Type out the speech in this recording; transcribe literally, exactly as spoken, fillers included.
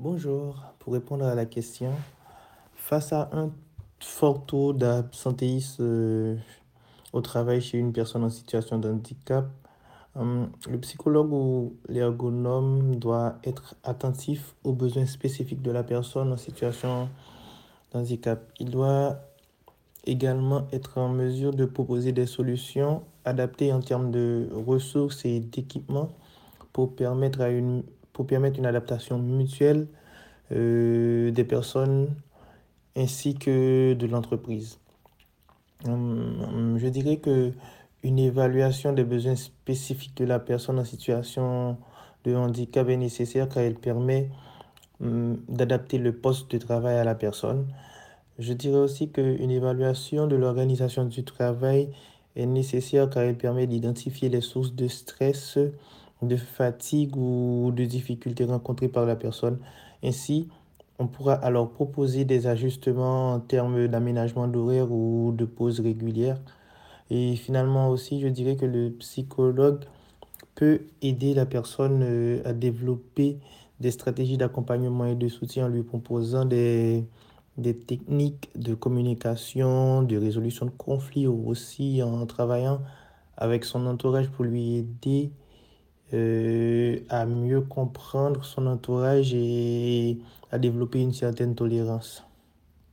Bonjour, pour répondre à la question, face à un fort taux d'absentéisme euh, au travail chez une personne en situation de handicap, hum, le psychologue ou l'ergonome doit être attentif aux besoins spécifiques de la personne en situation de handicap. Il doit également être en mesure de proposer des solutions adaptées en termes de ressources et d'équipements pour permettre à une, pour permettre une adaptation mutuelle euh, des personnes ainsi que de l'entreprise. Hum, Je dirais que une évaluation des besoins spécifiques de la personne en situation de handicap est nécessaire car elle permet hum, d'adapter le poste de travail à la personne. Je dirais aussi qu'une évaluation de l'organisation du travail est nécessaire car elle permet d'identifier les sources de stress, de fatigue ou de difficultés rencontrées par la personne. Ainsi, on pourra alors proposer des ajustements en termes d'aménagement d'horaire ou de pause régulière. Et finalement aussi, je dirais que le psychologue peut aider la personne euh, à développer des stratégies d'accompagnement et de soutien en lui proposant des, des techniques de communication, de résolution de conflits ou aussi en travaillant avec son entourage pour lui aider euh, à mieux comprendre son entourage et à développer une certaine tolérance.